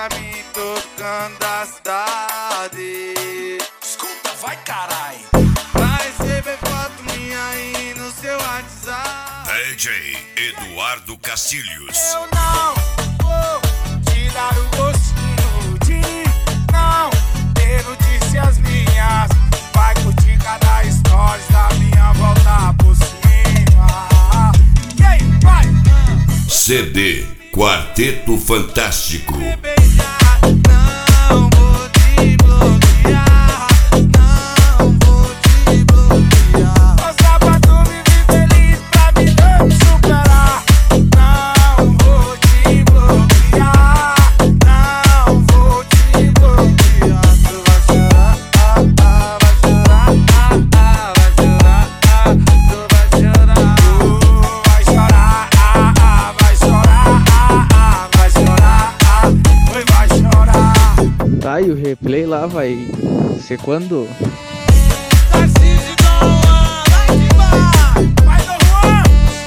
notícia me tocando da cidade. Escuta, vai carai. Pra receber foto minha aí no seu WhatsApp. DJ Eduardo Castilhos. Eu não vou te dar o gostinho de não ter notícias minhas. Vai curtir cada stories da minha volta por cima. E aí, vai! CD Quarteto Fantástico. Me beijar, não vou te bloquear. Não vou te bloquear. Só pra tu viver feliz, pra me superar. Não vou te bloquear. Não vou te bloquear. Tu vai chorar, vai chorar, vai chorar. Tu vai chorar, vai chorar, vai chorar, vai chorar, oi, vai chorar. Tá, e o replay lá vai ser quando? Tarcísio Dom Juan, vai de bar, vai Dom Juan.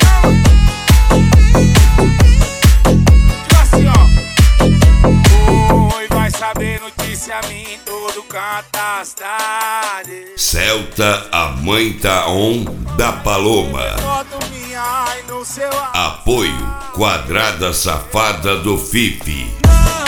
Tipo assim, ó. Oi, vai saber notícia minha em todo canto da cidade. Celta, a mãe tá on da Paloma. Foto minha aí no seu Apoio Quadrada Safada do Fifi. Não